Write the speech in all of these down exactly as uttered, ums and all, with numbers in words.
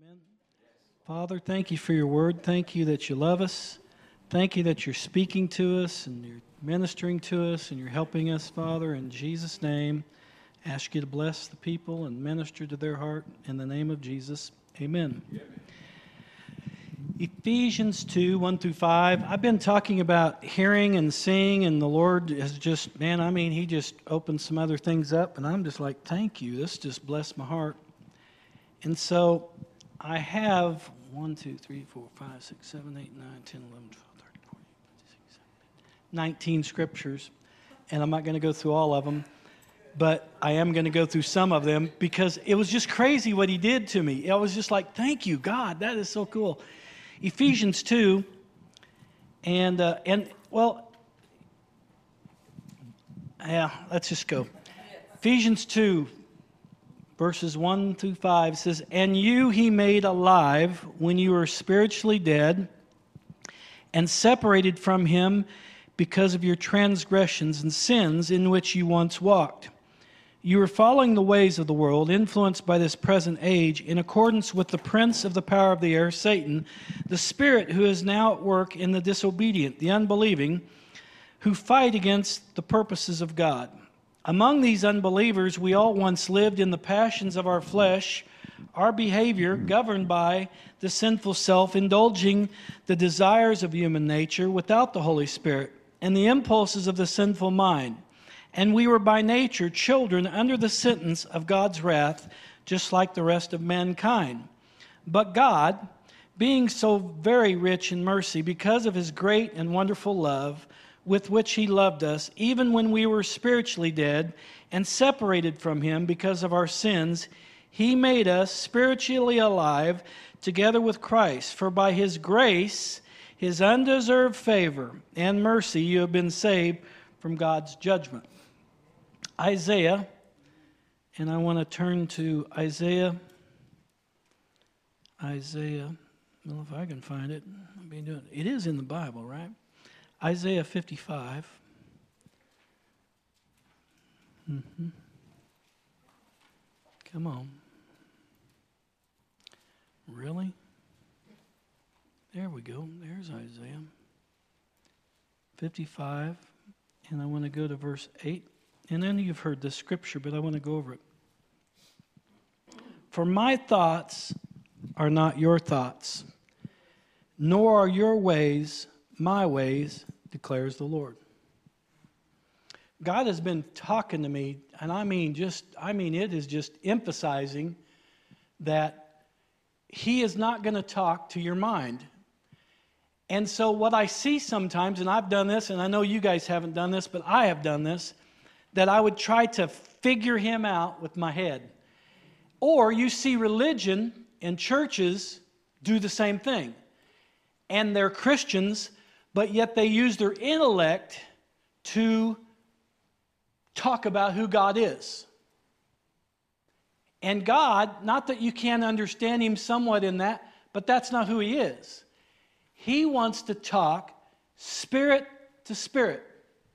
Amen. Father, thank you for your word. Thank you that you love us. Thank you that you're speaking to us and you're ministering to us and you're helping us, Father. In Jesus' name, I ask you to bless the people and minister to their heart. In the name of Jesus, amen. Amen. Ephesians two, one through five. I've been talking about hearing and seeing, and the Lord has just, man, I mean, He just opened some other things up, and I'm just like, thank you. This just blessed my heart. And so I have one, two, three, four, five, six, seven, eight, nine, ten, eleven, twelve, thirteen, fourteen, fifteen, sixteen, seventeen, nineteen scriptures, and I'm not going to go through all of them, but I am going to go through some of them because it was just crazy what He did to me. I was just like, thank you, God, that is so cool. Ephesians two, and, uh, and well, yeah, let's just go. Ephesians two, verses one through five says, "And you He made alive when you were spiritually dead and separated from Him because of your transgressions and sins in which you once walked. You were following the ways of the world, influenced by this present age, in accordance with the prince of the power of the air, Satan, the spirit who is now at work in the disobedient, the unbelieving, who fight against the purposes of God. Among these unbelievers, we all once lived in the passions of our flesh, our behavior governed by the sinful self, indulging the desires of human nature without the Holy Spirit, and the impulses of the sinful mind. And we were by nature children under the sentence of God's wrath, just like the rest of mankind. But God, being so very rich in mercy, because of His great and wonderful love with which He loved us, even when we were spiritually dead and separated from Him because of our sins, He made us spiritually alive together with Christ. For by His grace, His undeserved favor and mercy, you have been saved from God's judgment." Isaiah, and I want to turn to Isaiah. Isaiah, well, if I can find it, I'll be doing it. It is in the Bible, right? Isaiah fifty-five. Mm-hmm. Come on. Really? There we go. There's Isaiah fifty-five. And I want to go to verse eight. And then you've heard this scripture, but I want to go over it. "For my thoughts are not your thoughts, nor are your ways my ways, declares the Lord." God has been talking to me, and I mean just, I mean it is just emphasizing that He is not going to talk to your mind. And so what I see sometimes, and I've done this, and I know you guys haven't done this, but I have done this, that I would try to figure Him out with my head. Or you see religion and churches do the same thing. And they're Christians, but yet they use their intellect to talk about who God is. And God, not that you can't understand Him somewhat in that, but that's not who He is. He wants to talk spirit to spirit.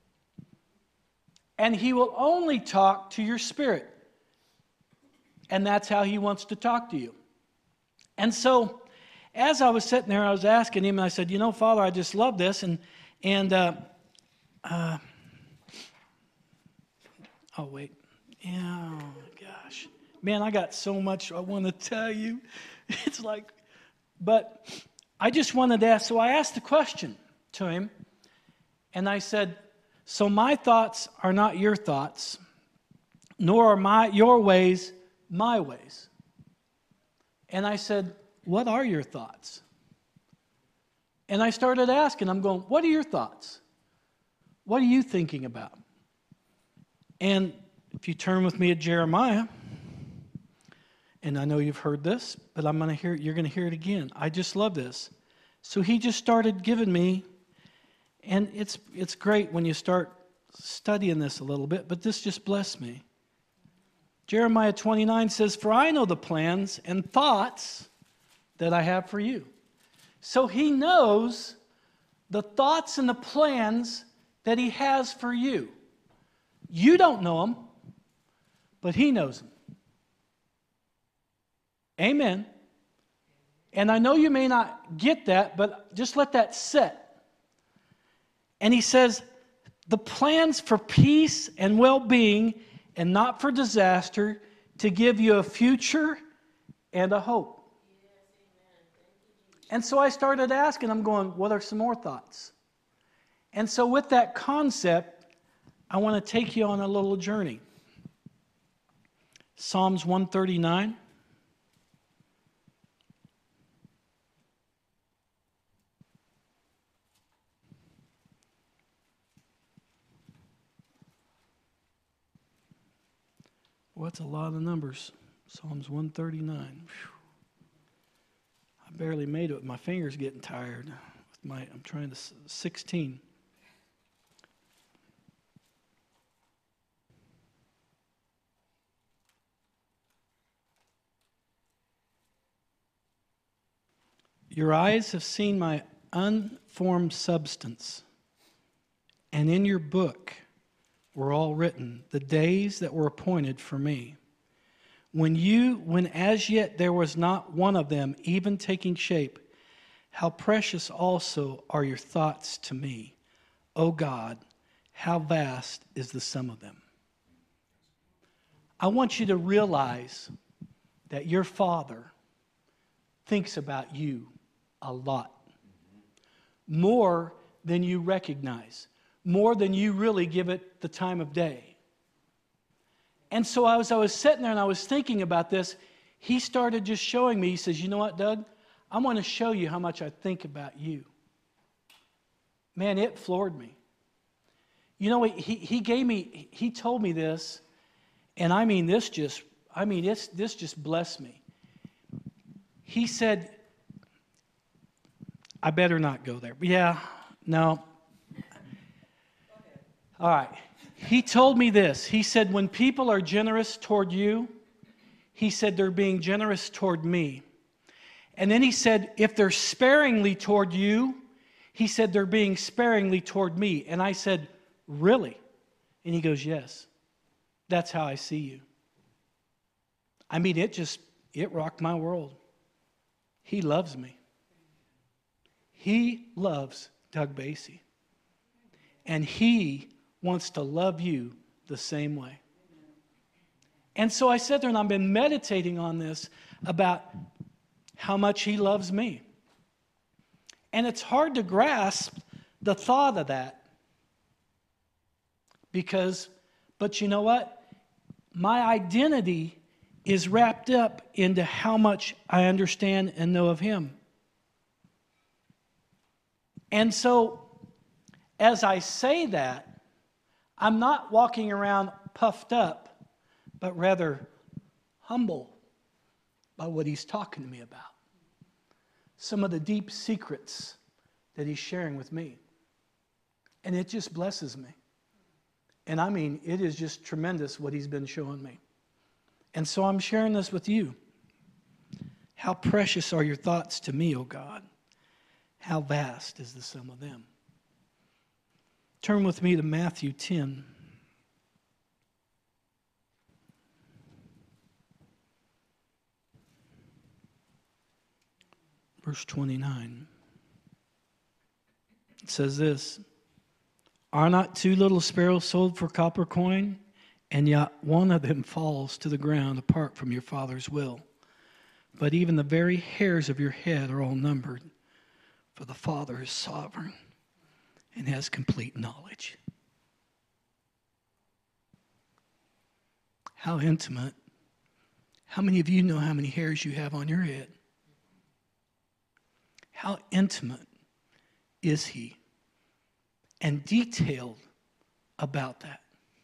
And He will only talk to your spirit. And that's how He wants to talk to you. And so, as I was sitting there, I was asking Him, and I said, you know, Father, I just love this. And, and uh, uh, oh, wait. Yeah, oh, gosh. Man, I got so much I want to tell you. It's like, but I just wanted to ask. So I asked the question to Him, and I said, "So my thoughts are not your thoughts, nor are my your ways my ways." And I said, "What are your thoughts?" And I started asking, I'm going, what are your thoughts? What are you thinking about? And if you turn with me to Jeremiah, and I know you've heard this, but I'm going to hear you're going to hear it again. I just love this. So He just started giving me, and it's it's great when you start studying this a little bit, but this just blessed me. Jeremiah twenty-nine says, "For I know the plans and thoughts that I have for you." So He knows the thoughts and the plans that He has for you. You don't know them, but He knows them. Amen. And I know you may not get that, but just let that sit. And he says, the plans for peace and well-being and not for disaster, to give you a future and a hope. And so I started asking, I'm going, what are some more thoughts? And so with that concept, I want to take you on a little journey. Psalms one thirty-nine. Well, that's a lot of numbers. Psalms one thirty-nine. Whew. I barely made it with my fingers getting tired. With my, I'm trying to, sixteen. Your eyes have seen my unformed substance, and in your book were all written the days that were appointed for me. When you, when as yet there was not one of them even taking shape, how precious also are your thoughts to me, O God, how vast is the sum of them. I want you to realize that your Father thinks about you a lot. More than you recognize. More than you really give it the time of day. And so as I was sitting there and I was thinking about this, he started just showing me, he says, you know what, Doug? I want to show you how much I think about you. Man, it floored me. You know, he, he gave me, he told me this, and I mean this just, I mean this, this just blessed me. He said, I better not go there. Yeah, no. All right. He told me this. He said, when people are generous toward you, he said they're being generous toward me. And then he said, if they're sparingly toward you, he said they're being sparingly toward me. And I said, really? And he goes, yes. That's how I see you. I mean, it just, it rocked my world. He loves me. He loves Doug Basie. And he wants to love you the same way. And so I sat there and I've been meditating on this about how much he loves me. And it's hard to grasp the thought of that. Because, but you know what? My identity is wrapped up into how much I understand and know of him. And so, as I say that, I'm not walking around puffed up, but rather humble by what he's talking to me about. Some of the deep secrets that he's sharing with me. And it just blesses me. And I mean, it is just tremendous what he's been showing me. And so I'm sharing this with you. How precious are your thoughts to me, O God? How vast is the sum of them? Turn with me to Matthew ten. Verse twenty-nine. It says this, are not two little sparrows sold for copper coin? And yet one of them falls to the ground apart from your Father's will. But even the very hairs of your head are all numbered. For the Father is sovereign and has complete knowledge. How intimate. How many of you know how many hairs you have on your head? How intimate is he? And detailed about that.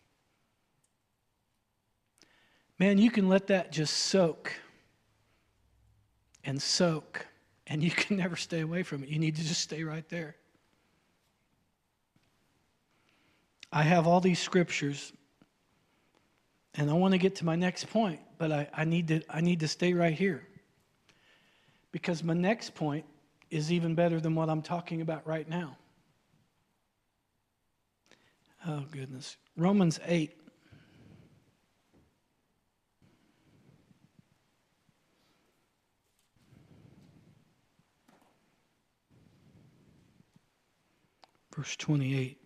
Man, you can let that just soak and soak, and you can never stay away from it. You need to just stay right there. I have all these scriptures, and I want to get to my next point, but I, I need to I need to stay right here. Because my next point is even better than what I'm talking about right now. Oh, goodness. Romans eight. Verse twenty-eight.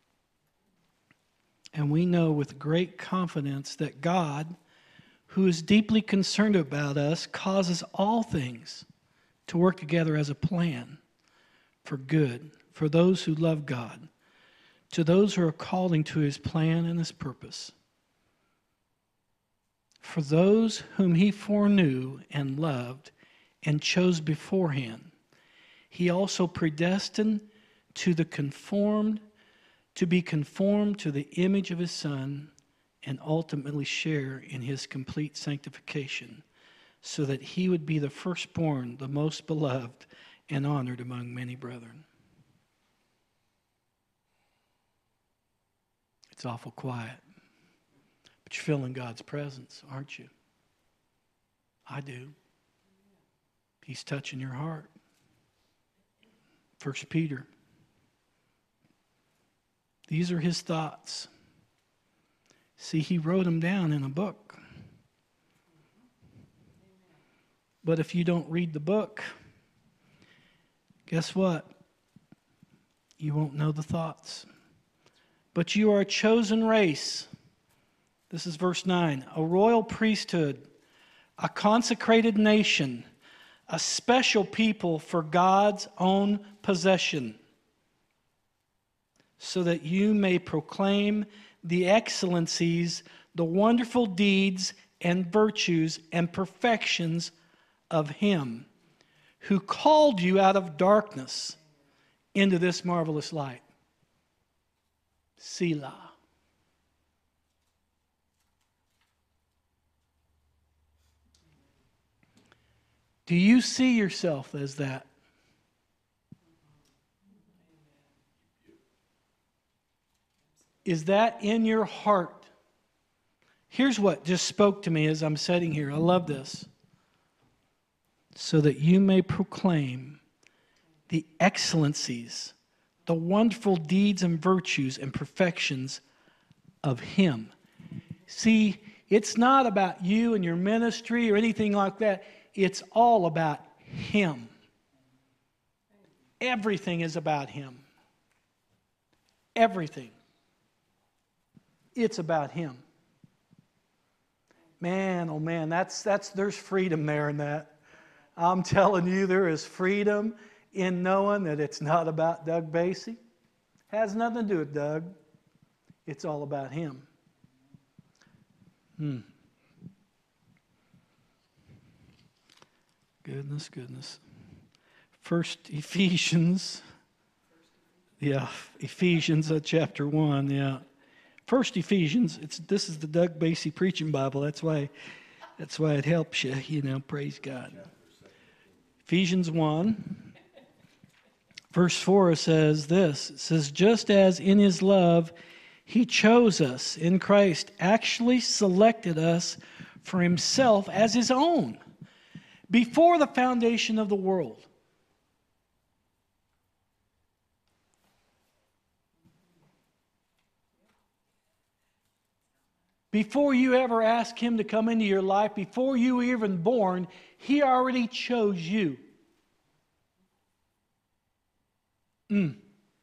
And we know with great confidence that God, who is deeply concerned about us, causes all things to work together as a plan for good, for those who love God, to those who are called to his plan and his purpose. For those whom he foreknew and loved and chose beforehand, he also predestined to the conformed, to be conformed to the image of his Son, and ultimately share in his complete sanctification, so that he would be the firstborn, the most beloved, and honored among many brethren. It's awful quiet, but you're feeling God's presence, aren't you? I do. He's touching your heart. First Peter. These are his thoughts. See, he wrote them down in a book. But if you don't read the book, guess what? You won't know the thoughts. But you are a chosen race. This is verse nine. A royal priesthood, a consecrated nation, a special people for God's own possession, so that you may proclaim the excellencies, the wonderful deeds and virtues and perfections of him who called you out of darkness into this marvelous light. Selah. Do you see yourself as that? Is that in your heart? Here's what just spoke to me as I'm sitting here. I love this. So that you may proclaim the excellencies, the wonderful deeds and virtues and perfections of him. See, it's not about you and your ministry or anything like that. It's all about him. Everything is about him. Everything. It's about him. Man, oh man, that's that's there's freedom there in that. I'm telling you, there is freedom in knowing that it's not about Doug Basie. Has nothing to do with Doug. It's all about him. Hmm. Goodness, goodness. First Ephesians. Yeah, Ephesians uh, chapter one, yeah. First Ephesians, it's this is the Doug Basie preaching Bible. That's why that's why it helps you, you know, praise God. Ephesians one, verse four says this. It says, just as in his love he chose us in Christ, actually selected us for himself as his own before the foundation of the world. Before you ever ask him to come into your life, before you were even born, he already chose you. Mm.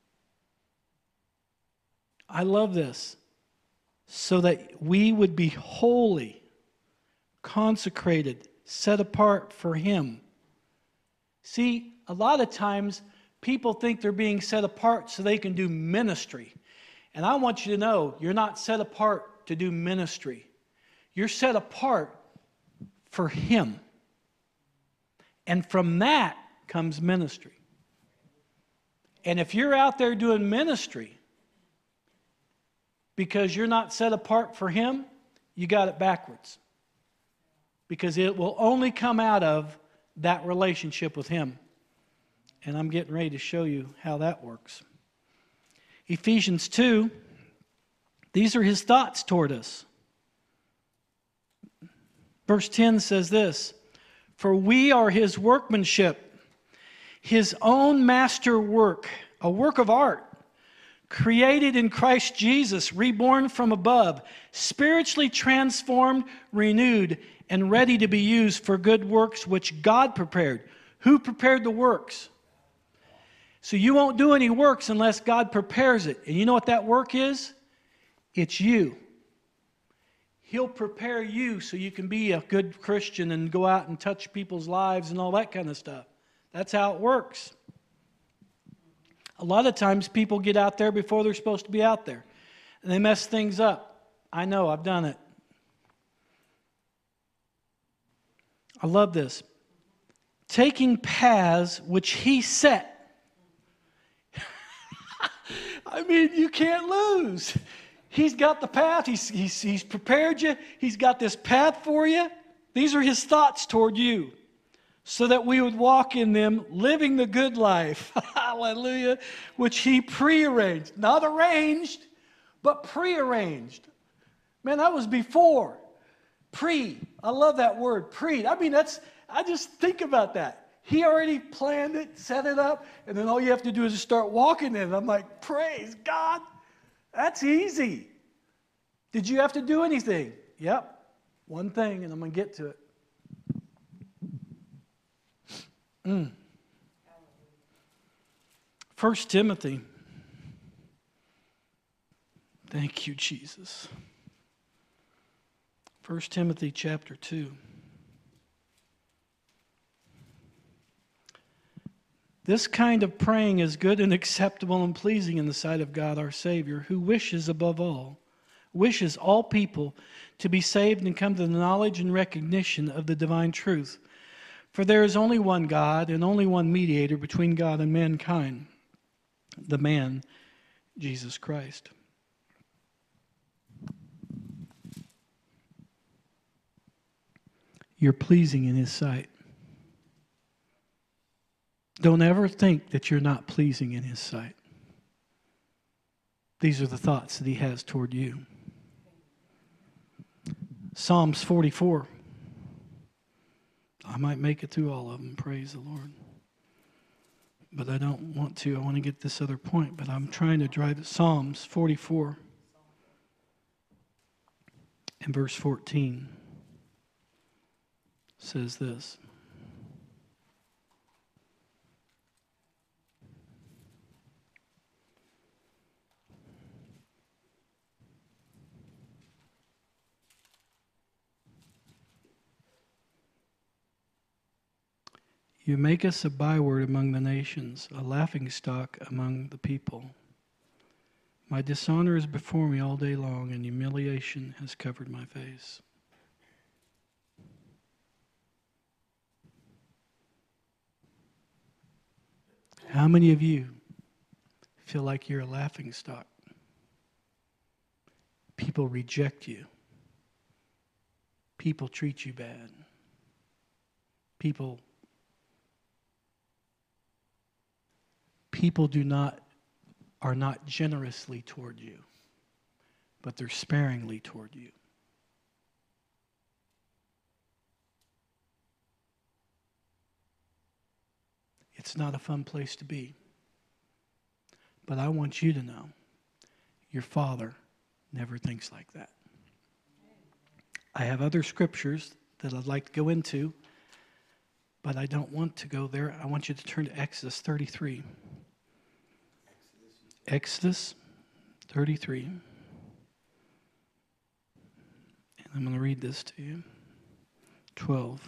I love this. So that we would be holy, consecrated, set apart for him. See, a lot of times people think they're being set apart so they can do ministry. And I want you to know, you're not set apart to do ministry. You're set apart for him. And from that comes ministry. And if you're out there doing ministry because you're not set apart for him, you got it backwards. Because it will only come out of that relationship with him. And I'm getting ready to show you how that works. Ephesians two. These are his thoughts toward us. Verse ten says this, for we are his workmanship, his own master work, a work of art, created in Christ Jesus, reborn from above, spiritually transformed, renewed, and ready to be used for good works which God prepared. Who prepared the works? So you won't do any works unless God prepares it. And you know what that work is? It's you. He'll prepare you so you can be a good Christian and go out and touch people's lives and all that kind of stuff. That's how it works. A lot of times people get out there before they're supposed to be out there. And they mess things up. I know, I've done it. I love this. Taking paths which he set. I mean, you can't lose. He's got the path. He's, he's, he's prepared you. He's got this path for you. These are his thoughts toward you, so that we would walk in them, living the good life. Hallelujah. Which he prearranged. Not arranged, but prearranged. Man, that was before. Pre. I love that word, pre. I mean, that's, I just think about that. He already planned it, set it up, and then all you have to do is just start walking in it. I'm like, praise God. That's easy. Did you have to do anything? Yep. One thing, and I'm going to get to it. Mm. First Timothy. Thank you, Jesus. First Timothy chapter two. This kind of praying is good and acceptable and pleasing in the sight of God our Savior, who wishes above all, wishes all people to be saved and come to the knowledge and recognition of the divine truth. For there is only one God and only one mediator between God and mankind, the man, Jesus Christ. You're pleasing in his sight. Don't ever think that you're not pleasing in his sight. These are the thoughts that he has toward you. Psalms forty-four. I might make it through all of them, praise the Lord. But I don't want to. I want to get this other point, but I'm trying to drive it. Psalms forty-four and verse fourteen says this. You make us a byword among the nations, a laughingstock among the people. My dishonor is before me all day long, and humiliation has covered my face. How many of you feel like you're a laughingstock? People reject you. People treat you bad. People People do not are not generously toward you, but they're sparingly toward you. It's not a fun place to be. But I want you to know your Father never thinks like that. I have other scriptures that I'd like to go into, but I don't want to go there. I want you to turn to Exodus thirty-three. Exodus thirty-three. And I'm going to read this to you. twelve.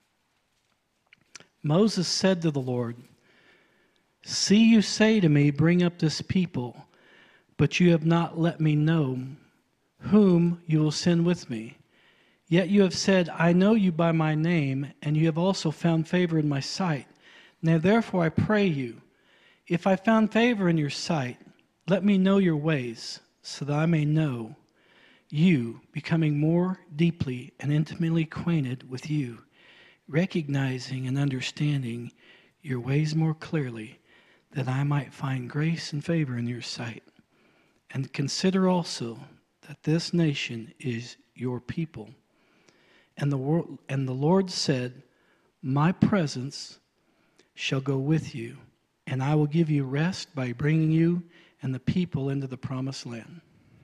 Moses said to the Lord, "See, you say to me, bring up this people, but you have not let me know whom you will send with me. Yet you have said, I know you by my name, and you have also found favor in my sight. Now therefore I pray you, if I found favor in your sight, let me know your ways, so that I may know you, becoming more deeply and intimately acquainted with you, recognizing and understanding your ways more clearly, that I might find grace and favor in your sight. And consider also that this nation is your people." And the, wor- and the Lord said, "My presence shall go with you, and I will give you rest by bringing you and the people into the promised land."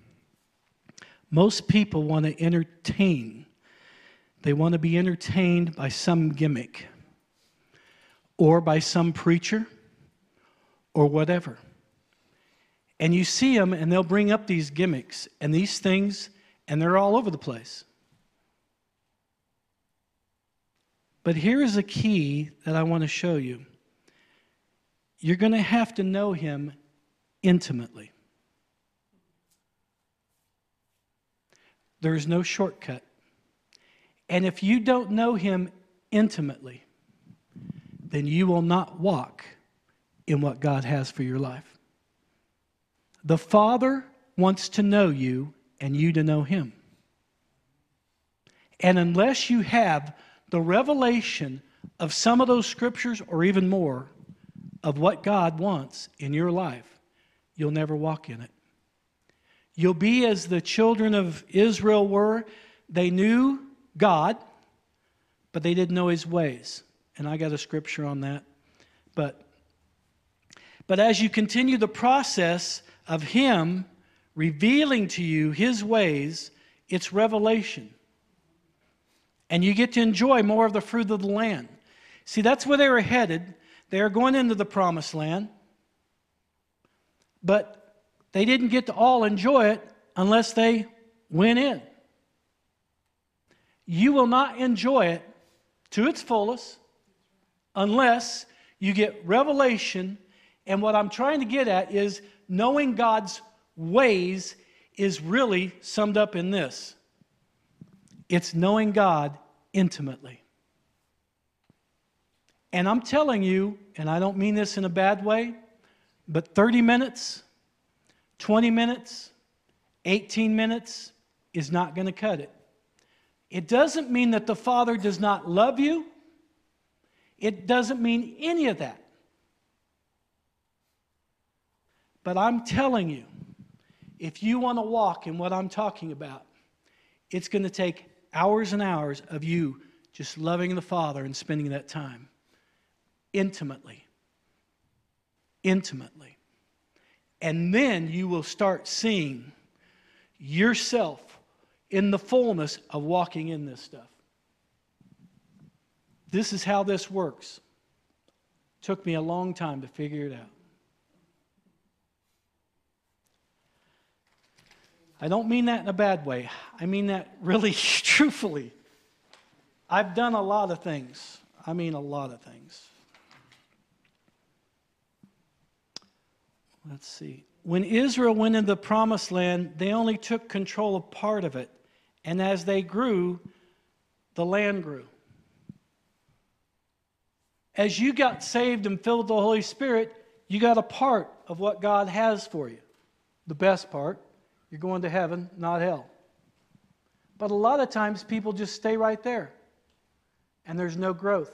Most people want to entertain. They want to be entertained by some gimmick, or by some preacher, or whatever. And you see them, and they'll bring up these gimmicks and these things, and they're all over the place. But here is a key that I want to show you. You're going to have to know him intimately. There's no shortcut. And if you don't know him intimately, then you will not walk in what God has for your life. The Father wants to know you and you to know him. And unless you have the revelation of some of those scriptures or even more of what God wants in your life, you'll never walk in it. You'll be as the children of Israel were. They knew God, but they didn't know his ways. And I got a scripture on that. But, but as you continue the process of him revealing to you his ways, it's revelation. And you get to enjoy more of the fruit of the land. See, that's where they were headed. They were going into the promised land. But they didn't get to all enjoy it unless they went in. You will not enjoy it to its fullest unless you get revelation. And what I'm trying to get at is knowing God's ways is really summed up in this. It's knowing God intimately. And I'm telling you, and I don't mean this in a bad way, but thirty minutes, twenty minutes, eighteen minutes is not going to cut it. It doesn't mean that the Father does not love you. It doesn't mean any of that. But I'm telling you, if you want to walk in what I'm talking about, it's going to take hours and hours of you just loving the Father and spending that time intimately. Intimately. And then you will start seeing yourself in the fullness of walking in this stuff. This is how this works. Took me a long time to figure it out. I don't mean that in a bad way. I mean that really truthfully. I've done a lot of things. I mean a lot of things. Let's see. When Israel went into the promised land, they only took control of part of it. And as they grew, the land grew. As you got saved and filled with the Holy Spirit, you got a part of what God has for you. The best part. You're going to heaven, not hell. But a lot of times people just stay right there. And there's no growth.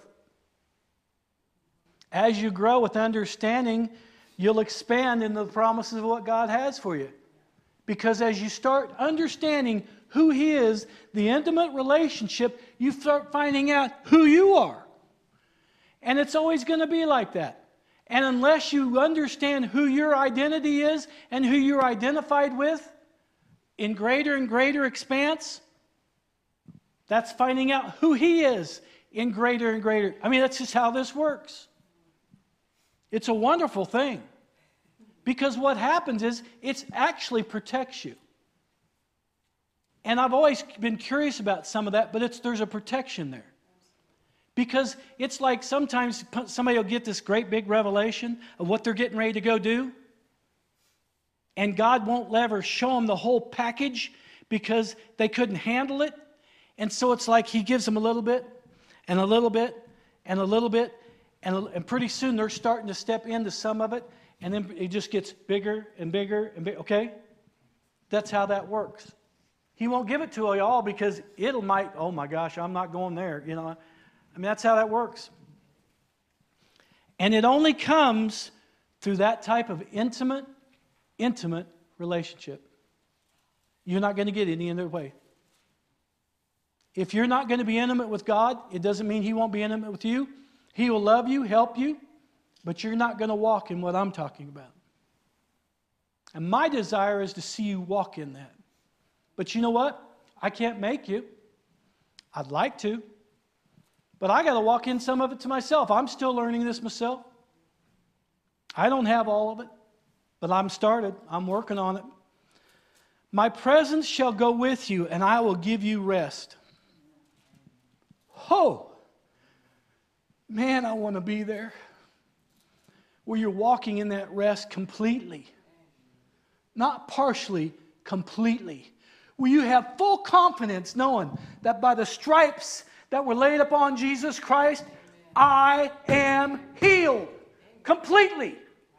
As you grow with understanding, you'll expand into the promises of what God has for you. Because as you start understanding who he is, the intimate relationship, you start finding out who you are. And it's always going to be like that. And unless you understand who your identity is and who you're identified with in greater and greater expanse, that's finding out who he is in greater and greater. I mean, that's just how this works. It's a wonderful thing. Because what happens is it actually protects you. And I've always been curious about some of that, but it's there's a protection there. Because it's like sometimes somebody will get this great big revelation of what they're getting ready to go do. And God won't ever show them the whole package because they couldn't handle it. And so it's like he gives them a little bit and a little bit and a little bit. And, a, and pretty soon they're starting to step into some of it. And then it just gets bigger and bigger and bigger. Okay? That's how that works. He won't give it to you all because it'll might, oh my gosh, I'm not going there. You know, I mean, that's how that works. And it only comes through that type of intimate, intimate relationship. You're not going to get any other way. If you're not going to be intimate with God, it doesn't mean he won't be intimate with you. He will love you, help you, but you're not going to walk in what I'm talking about. And my desire is to see you walk in that. But you know what? I can't make you. I'd like to. But I got to walk in some of it to myself. I'm still learning this myself. I don't have all of it, but I'm started. I'm working on it. My presence shall go with you, and I will give you rest. Oh, man, I want to be there. Where you're walking in that rest completely. Not partially, completely. Where you have full confidence knowing that by the stripes that were laid upon Jesus Christ, I am healed completely.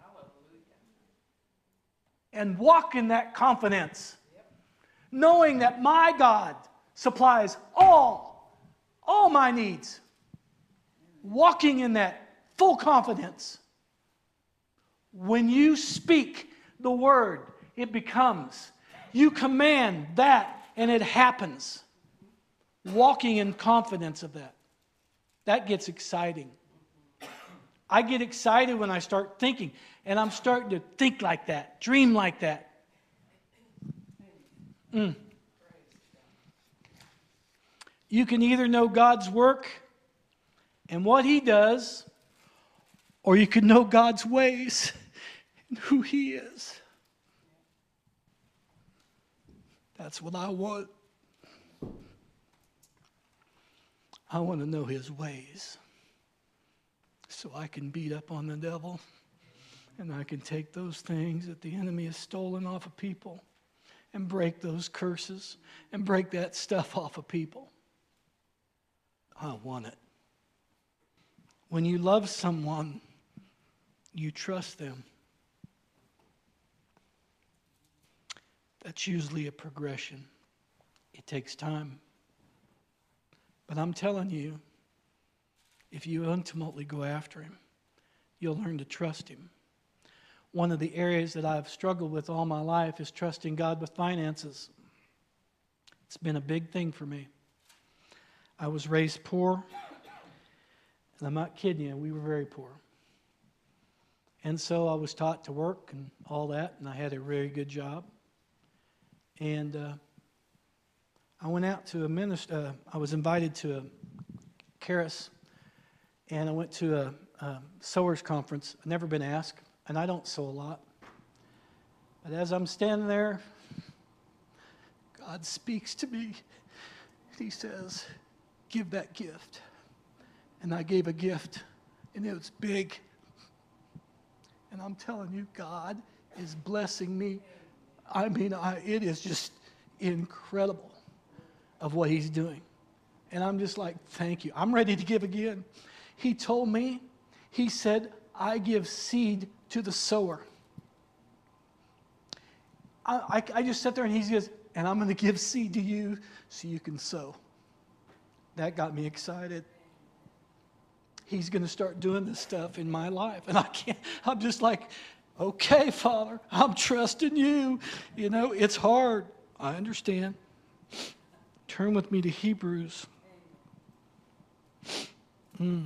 And walk in that confidence. Knowing that my God supplies all, all my needs. Walking in that full confidence. When you speak the word, it becomes. You command that, and it happens. Walking in confidence of that. That gets exciting. I get excited when I start thinking, and I'm starting to think like that, dream like that. Mm. You can either know God's work and what He does, or you can know God's ways and who He is. That's what I want. I want to know His ways so I can beat up on the devil and I can take those things that the enemy has stolen off of people and break those curses and break that stuff off of people. I want it. When you love someone, you trust them. That's usually a progression. It takes time. But I'm telling you, if you ultimately go after Him, you'll learn to trust Him. One of the areas that I've struggled with all my life is trusting God with finances. It's been a big thing for me. I was raised poor, and I'm not kidding you, we were very poor. And so I was taught to work and all that, and I had a very good job. And uh, I went out to a minister, uh, I was invited to a Charis, and I went to a, a sewers conference. I've never been asked, and I don't sew a lot. But as I'm standing there, God speaks to me. He says, give that gift. And I gave a gift, and it was big. And I'm telling you, God is blessing me. I mean, I, it is just incredible of what He's doing. And I'm just like, thank you. I'm ready to give again. He told me, He said, I give seed to the sower. I, I, I just sat there and He says, and I'm going to give seed to you so you can sow. That got me excited. He's going to start doing this stuff in my life. And I can't, I'm just like, okay, Father, I'm trusting you. You know, it's hard. I understand. Turn with me to Hebrews. Mm.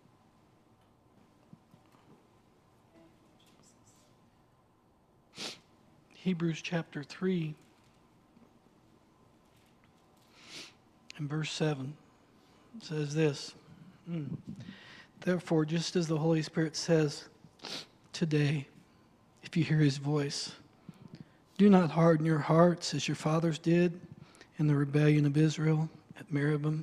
Hebrews chapter three and verse seven says this. Mm. Therefore, just as the Holy Spirit says today, if you hear His voice, do not harden your hearts as your fathers did in the rebellion of Israel at Meribah,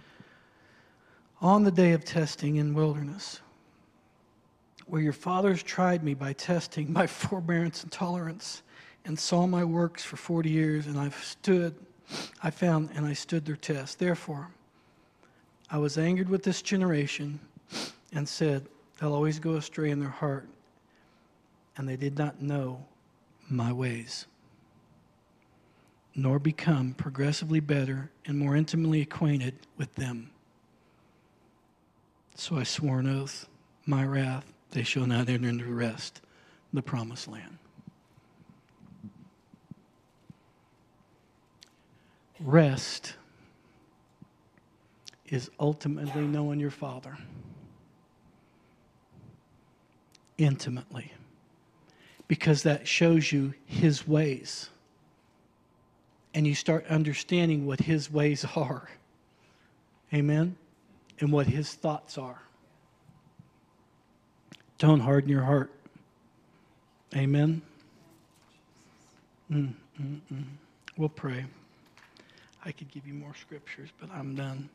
on the day of testing in wilderness, where your fathers tried me by testing my forbearance and tolerance, and saw my works for forty years, and I've stood, I found, and I stood their test. Therefore, I was angered with this generation, and said, they'll always go astray in their heart, and they did not know my ways, nor become progressively better and more intimately acquainted with them. So I swore an oath, my wrath, they shall not enter into rest, the promised land. Rest is ultimately knowing your Father intimately, because that shows you His ways, and you start understanding what His ways are. Amen? And what His thoughts are. Don't harden your heart. Amen. Mm, mm, mm. We'll pray. I could give you more scriptures, but I'm done.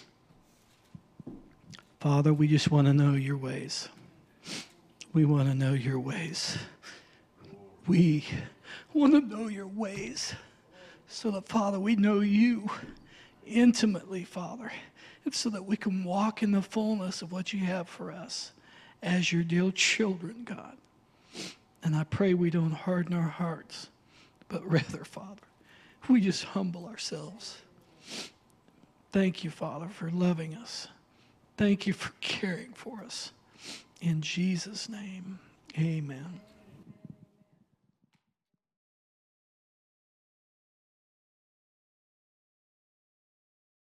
Father, we just want to know your ways. We want to know your ways. We want to know your ways so that, Father, we know you intimately, Father, and so that we can walk in the fullness of what you have for us as your dear children, God. And I pray we don't harden our hearts, but rather, Father, we just humble ourselves. Thank you, Father, for loving us. Thank you for caring for us. In Jesus' name, amen.